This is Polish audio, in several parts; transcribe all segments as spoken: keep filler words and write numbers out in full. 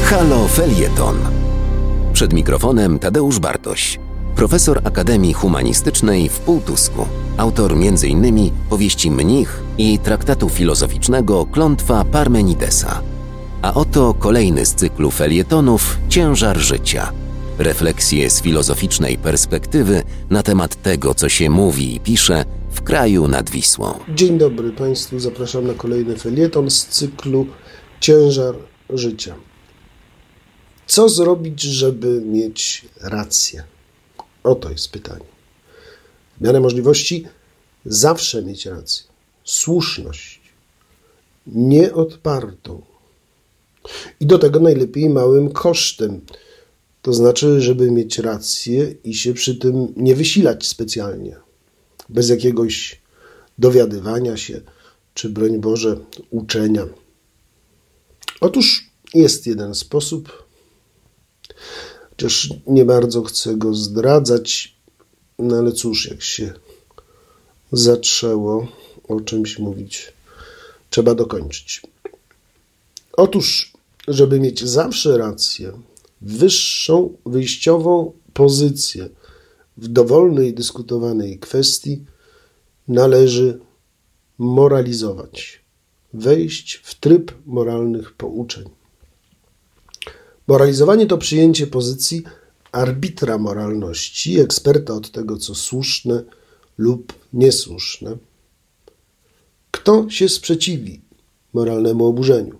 Halo Felieton. Przed mikrofonem Tadeusz Bartoś, profesor Akademii Humanistycznej w Półtusku, autor między innymi powieści Mnich i traktatu filozoficznego Klątwa Parmenidesa. A oto kolejny z cyklu felietonów Ciężar życia. Refleksje z filozoficznej perspektywy na temat tego, co się mówi i pisze w kraju nad Wisłą. Dzień dobry Państwu, zapraszam na kolejny felieton z cyklu Ciężar życia. Co zrobić, żeby mieć rację? Oto jest pytanie. W miarę możliwości zawsze mieć rację. Słuszność. Nieodpartą. I do tego najlepiej małym kosztem. To znaczy, żeby mieć rację i się przy tym nie wysilać specjalnie. Bez jakiegoś dowiadywania się, czy broń Boże, uczenia. Otóż jest jeden sposób, chociaż nie bardzo chcę go zdradzać, no ale cóż, jak się zaczęło o czymś mówić, trzeba dokończyć. Otóż, żeby mieć zawsze rację, wyższą wyjściową pozycję w dowolnej dyskutowanej kwestii, należy moralizować, wejść w tryb moralnych pouczeń. Moralizowanie to przyjęcie pozycji arbitra moralności, eksperta od tego, co słuszne lub niesłuszne. Kto się sprzeciwi moralnemu oburzeniu?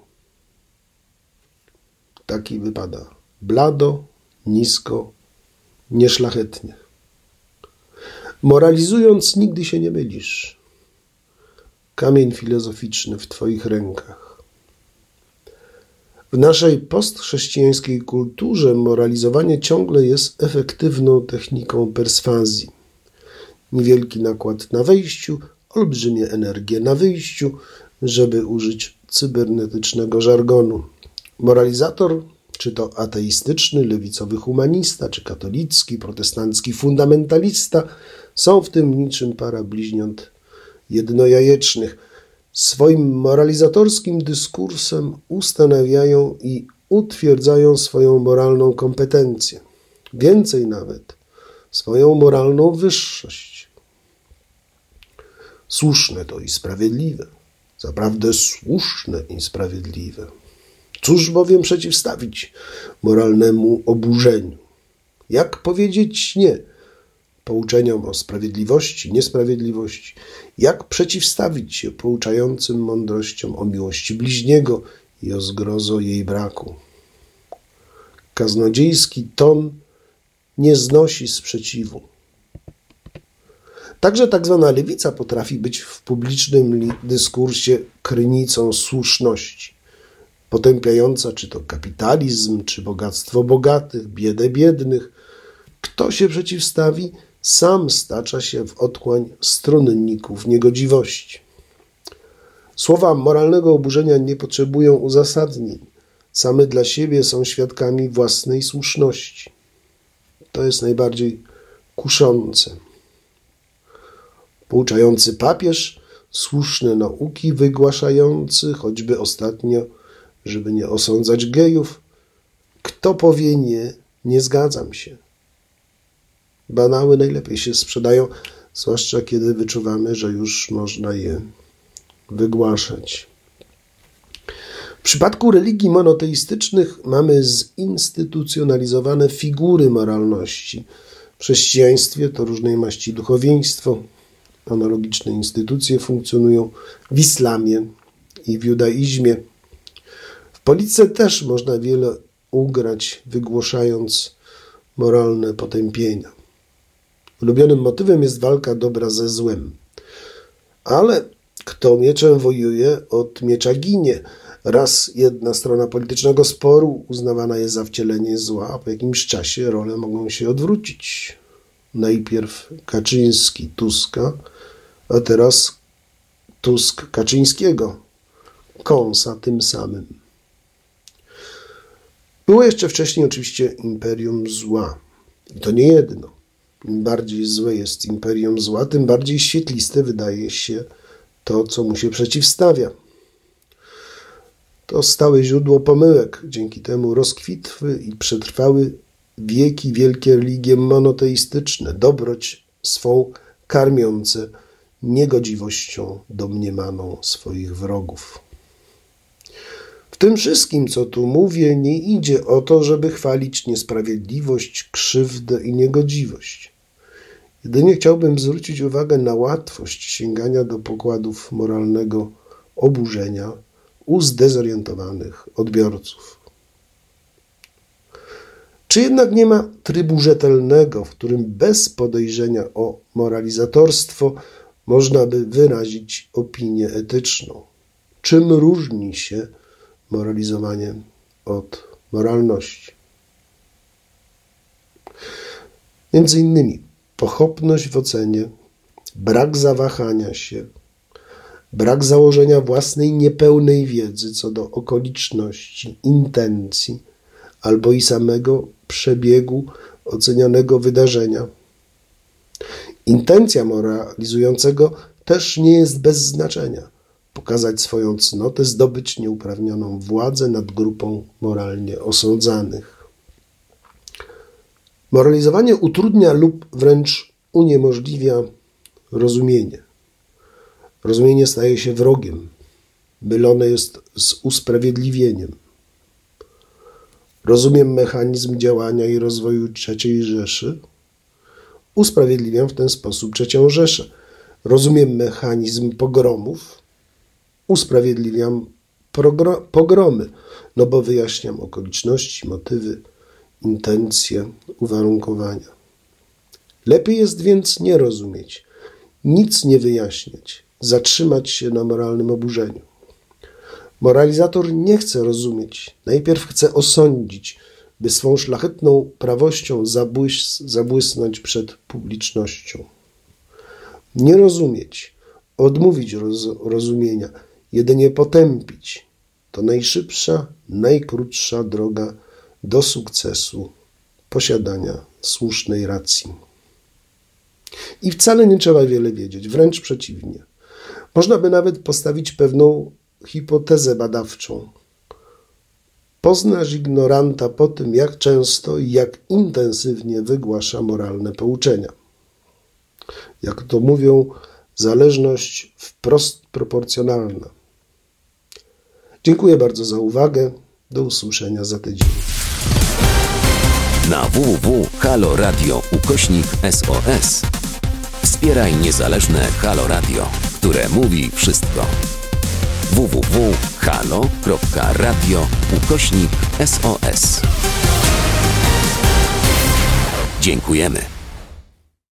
Taki wypada blado, nisko, nieszlachetnie. Moralizując, nigdy się nie mylisz. Kamień filozoficzny w Twoich rękach. W naszej postchrześcijańskiej kulturze moralizowanie ciągle jest efektywną techniką perswazji. Niewielki nakład na wejściu, olbrzymie energie na wyjściu, żeby użyć cybernetycznego żargonu. Moralizator, czy to ateistyczny, lewicowy humanista, czy katolicki, protestancki fundamentalista, są w tym niczym para bliźniąt jednojajecznych. Swoim moralizatorskim dyskursem ustanawiają i utwierdzają swoją moralną kompetencję. Więcej nawet, swoją moralną wyższość. Słuszne to i sprawiedliwe. Zaprawdę słuszne i sprawiedliwe. Cóż bowiem przeciwstawić moralnemu oburzeniu? Jak powiedzieć nie pouczeniom o sprawiedliwości, niesprawiedliwości? Jak przeciwstawić się pouczającym mądrościom o miłości bliźniego i o zgrozo jej braku? Kaznodziejski ton nie znosi sprzeciwu. Także tak zwana lewica potrafi być w publicznym dyskursie krynicą słuszności, potępiająca czy to kapitalizm, czy bogactwo bogatych, biedę biednych. Kto się przeciwstawi, sam stacza się w otchłań stronników niegodziwości. Słowa moralnego oburzenia nie potrzebują uzasadnień. Same dla siebie są świadkami własnej słuszności. To jest najbardziej kuszące. Pouczający papież, słuszne nauki wygłaszający, choćby ostatnio, żeby nie osądzać gejów. Kto powie nie, nie zgadzam się. Banały najlepiej się sprzedają, zwłaszcza kiedy wyczuwamy, że już można je wygłaszać. W przypadku religii monoteistycznych mamy zinstytucjonalizowane figury moralności. W chrześcijaństwie to różnej maści duchowieństwo. Analogiczne instytucje funkcjonują w islamie i w judaizmie. W polityce też można wiele ugrać, wygłaszając moralne potępienia. Ulubionym motywem jest walka dobra ze złem. Ale kto mieczem wojuje, od miecza ginie. Raz jedna strona politycznego sporu uznawana jest za wcielenie zła, a po jakimś czasie role mogą się odwrócić. Najpierw Kaczyński Tuska, a teraz Tusk Kaczyńskiego. Kąsa tym samym. Było jeszcze wcześniej oczywiście imperium zła. I to nie jedno. Im bardziej złe jest imperium zła, tym bardziej świetliste wydaje się to, co mu się przeciwstawia. To stałe źródło pomyłek. Dzięki temu rozkwitły i przetrwały wieki wielkie religie monoteistyczne, dobroć swą karmiące niegodziwością domniemaną swoich wrogów. W tym wszystkim, co tu mówię, nie idzie o to, żeby chwalić niesprawiedliwość, krzywdę i niegodziwość. Jedynie chciałbym zwrócić uwagę na łatwość sięgania do pokładów moralnego oburzenia u zdezorientowanych odbiorców. Czy jednak nie ma trybu rzetelnego, w którym bez podejrzenia o moralizatorstwo można by wyrazić opinię etyczną? Czym różni się moralizowanie od moralności? Między innymi pochopność w ocenie, brak zawahania się, brak założenia własnej niepełnej wiedzy co do okoliczności, intencji albo i samego przebiegu ocenianego wydarzenia. Intencja moralizującego też nie jest bez znaczenia. Pokazać swoją cnotę, zdobyć nieuprawnioną władzę nad grupą moralnie osądzanych. Moralizowanie utrudnia lub wręcz uniemożliwia rozumienie. Rozumienie staje się wrogiem. Mylone jest z usprawiedliwieniem. Rozumiem mechanizm działania i rozwoju trzeciej Rzeszy. Usprawiedliwiam w ten sposób trzecią Rzeszę. Rozumiem mechanizm pogromów. Usprawiedliwiam pogromy, no bo wyjaśniam okoliczności, motywy, intencje, uwarunkowania. Lepiej jest więc nie rozumieć, nic nie wyjaśniać, zatrzymać się na moralnym oburzeniu. Moralizator nie chce rozumieć, najpierw chce osądzić, by swą szlachetną prawością zabłys- zabłysnąć przed publicznością. Nie rozumieć, odmówić roz- rozumienia, jedynie potępić, to najszybsza, najkrótsza droga do sukcesu, posiadania słusznej racji. I wcale nie trzeba wiele wiedzieć, wręcz przeciwnie. Można by nawet postawić pewną hipotezę badawczą. Poznasz ignoranta po tym, jak często i jak intensywnie wygłasza moralne pouczenia. Jak to mówią, zależność wprost proporcjonalna. Dziękuję bardzo za uwagę. Do usłyszenia za tydzień. Na w w w kropka halo radio ukośnik S O S wspieraj niezależne Halo Radio, które mówi wszystko. w w w kropka halo kropka radio ukośnik S O S. Dziękujemy.